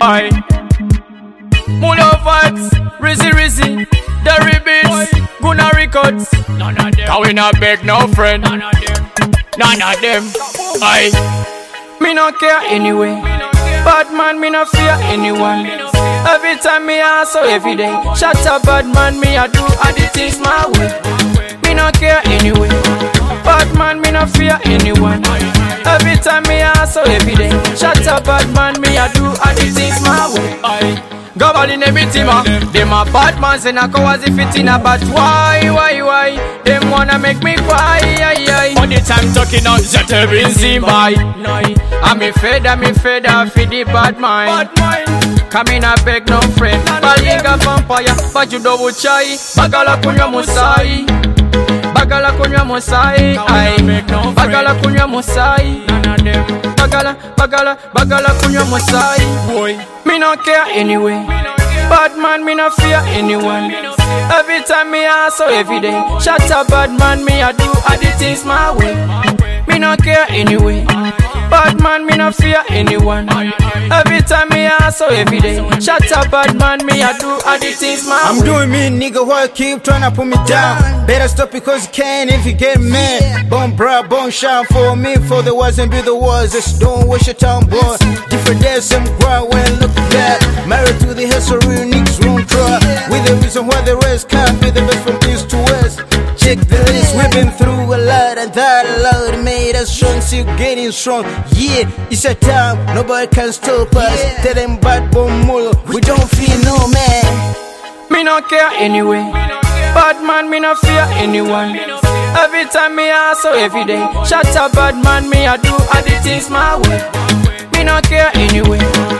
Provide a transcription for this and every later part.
Aye. Mulo vibes, Rizzy, Derry Beats, Guna Records. None of them. Cause we not beg no friend. None of them. Aye. Me no care anyway. Bad man, me no fear anyone. Every time me ask, so every day. Shut up, bad man, me I do all the things my way. Me no care anyway. Bad man, me no fear anyone. Every time me ask, so every day. Shut up, bad man, me I do all the things my way. Go ball in every team, them a bad man, say na go as if it in a but why? Them wanna make me cry, All the time talking on Zetterin Zimbai. I'm a feather, feed the bad mind. Come in a beg no friend, Baliga vampire, but you double chai. Bagala kunya musai, Bagala kunya musai, Bagala kunya musai. Bagala kunya musai. Boy, me no care anyway. Bad man, me no fear anyone. Every time me ask, so every day. Shut up, bad man, me I do all the things my way. Me no care anyway. Bad man, me no fear anyone. Every time me ask, so every day. Shut up, bad man, me I do all the things my way. I'm doing me, nigga, why keep trying to put me down? Better stop because you can if you get mad. Bone bra, bone shine for me, for the wars and be the wars. Just don't waste your time, boy. Different days, some ground when look back. Married to the hustle, real niggas won't try. With the reason why the rest can't be the best from east to west. Check the list, we've been through a lot, and that a lot made us strong, still getting strong. Yeah, it's a time, nobody can stop us. Tell them bad bone mulo, we don't fear no man. Me no care anyway. Bad man, me no fear anyone. Every time me ask, so every day. Shut up, bad man, me I do all the things my way. Me no care anyway.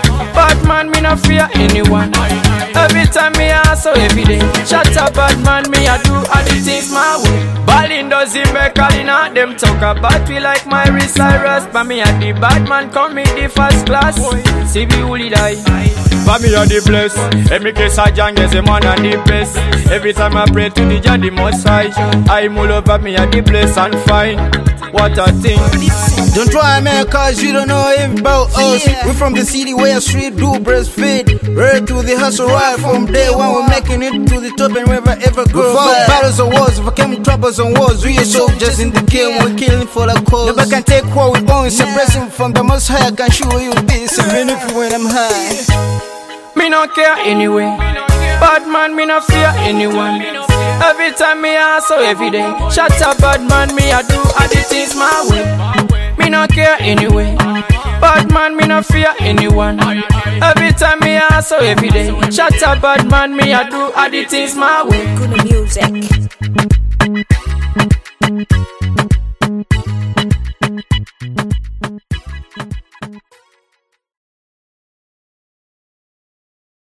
Bad man, me no fear anyone. Every time me ask, so every day. Shut up, bad man, me I do all the things my way. Ballin does it make calling out them talk about me like my wrist Cyrus. But me and the bad man come in the first class. See me who die. But me are the bless. Every case I jang is a man and the best. Every time I pray to the Jah the Most High, I'm all over me at the place and fine. What a thing. Don't try man, cause you don't know anything about us. We from the city where street do breastfeed. Right to the hustle right from day one. We're making it to the top and never ever go back. Battles and wars, overcoming troubles and wars. We are soldiers in the game, we're killing for the cause. Never can take what we own, separation from the Most High. I can show you this, even if when I'm high. Me no care anyway. Bad man, me no fear anyone. Every time me ask, so every day. Shut up, bad man, me I do all the things my way. Me no care anyway. Bad man, me no fear anyone. Every time me ask, so every day. Shut up, bad man, me I do all the things my way. Guna Music.